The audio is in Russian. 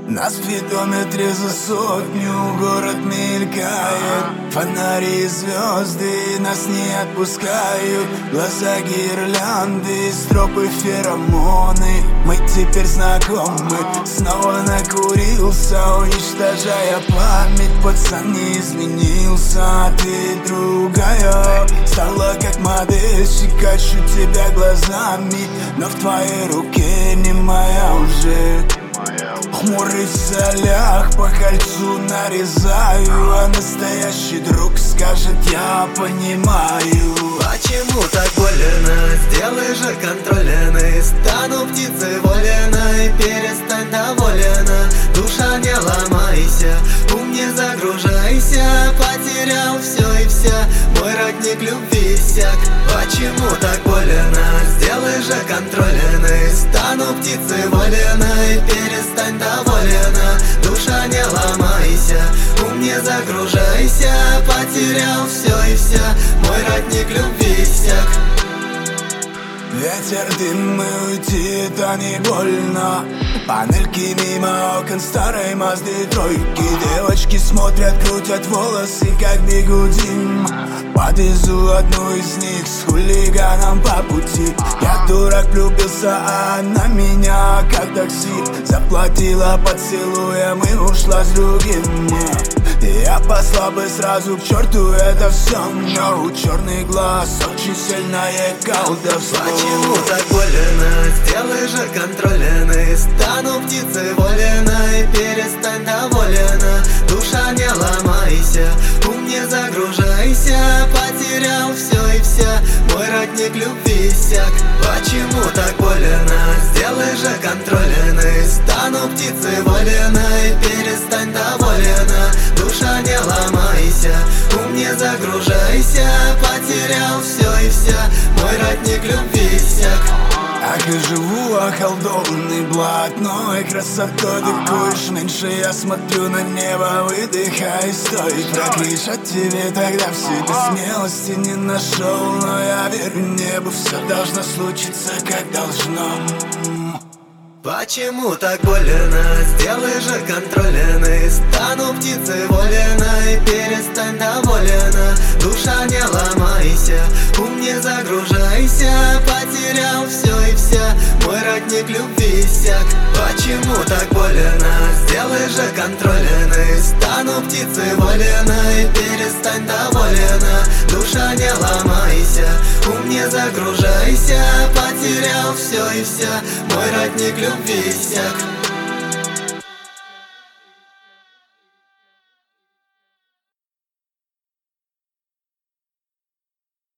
На спидометре за сотню город мелькает. Фонари и звезды нас не отпускают. Глаза гирлянды, стропы феромоны. Мы теперь знакомы. Снова накурился, уничтожая память. Пацан не изменился, а ты другая. Стала как модель, щекочу тебя глазами. Но в твоей руке не моя уже. Хмурый в солях, по кольцу нарезаю. А настоящий друг скажет: я понимаю. Почему так больно? Сделай же контрольный. Стану птицей воленой, перестань доволена. Душа, не ломайся, ум не загружайся. Потерял все и вся, мой родник любви иссяк. Почему так больно? Сделай же контрольный. Стану птицей воленой, перестань доволена. Душа, не ломайся, ум не загружайся. Потерял все и вся, мой родник любви иссяк. Ветер, дым, и уйти это не больно. Панельки мимо окон старой Мазды тройки. Девочки смотрят, крутят волосы, как бигудим. Подвезу одну из них с хулиганом по пути. Я дурак влюбился, а она меня как такси. Заплатила поцелуем и ушла с другим. Я послал бы сразу к черту это все, но черный глаз, очень сильное колдовство. Почему так больно? Сделай же контрольный. Стану птицей воленой, перестань доволена. Душа, не ломайся, ум не загружайся. Потерял все и вся, мой родник любви иссяк. Почему так больно? Сделай же контрольный. Стану птицей воленой, перестань доволена. Душа, не ломайся, ум не загружайся. Потерял все и вся, мой родник любви иссяк. Ах, и живу околдованный блатной красотой. Дыкуешь, меньше я смотрю на небо, выдыхай, стой. Прокричать тебе тогда все этой смелости не нашел. Но я верю небу, все должно случиться как должно. Почему так больно? Сделай же контрольный. Стану птицей воленой, перестань доволена. Душа, не ломайся, ум не загружайся. Потерял все и вся, мой родник любви иссяк. Почему так больно? Сделай же контрольный. Стану птицей воленой, перестань доволена. Душа, не ломайся, ум не загружайся. Потерял все и вся, мой родник любви иссяк.